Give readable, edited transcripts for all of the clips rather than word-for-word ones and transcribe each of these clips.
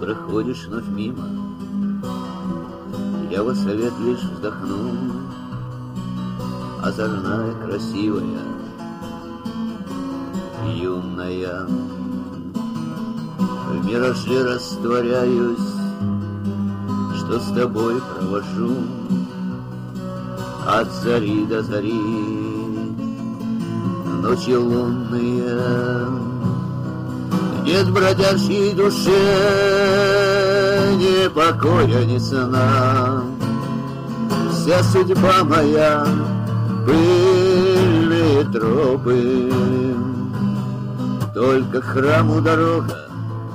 проходишь вновь мимо, я во совет лишь вздохну. Озорная, красивая, юная, в мираже растворяюсь, что с тобой провожу от зари до зари. Ночи лунные, нет бродящей душе ни покоя, ни сна. Вся судьба моя — пыльные тропы, только к храму дорога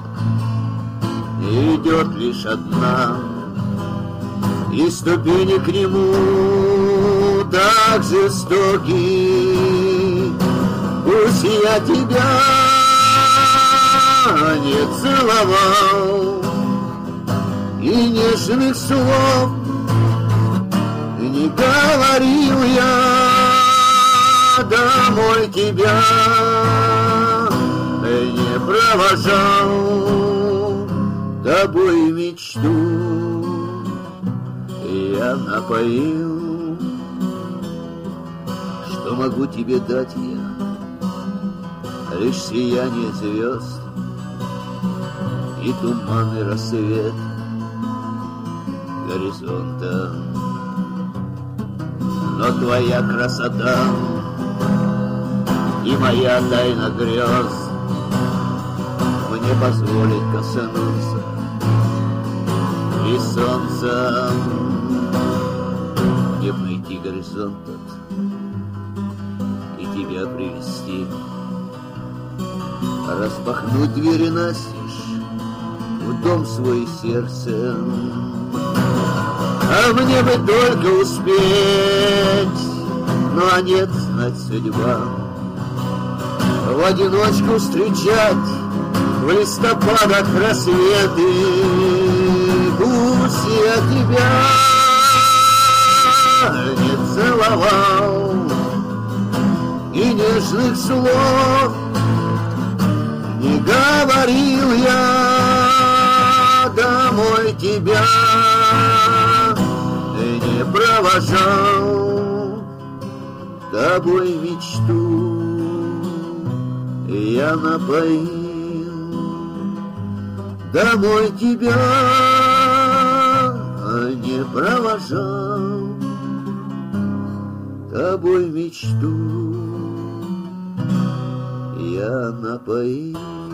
идет лишь одна, и ступени к нему так жестоки. Пусть я тебя не целовал и нежных слов не говорил я, домой тебя не провожал, тобой мечту я напоил. Что могу тебе дать я? Лишь сияние звезд и туманный рассвет горизонта. Но твоя красота и моя тайна грез мне позволит коснуться и солнца, мне найти горизонт и тебя привести, распахнуть двери настежь в дом свой и сердце. А мне бы только успеть, но нет, знать судьба, в одиночку встречать в листопадах рассветы. Пусть я тебя не целовал и нежных слов не говорил я, домой тебя не провожал, тобой мечту я напоил, домой тебя не провожал, тобой мечту я напоил.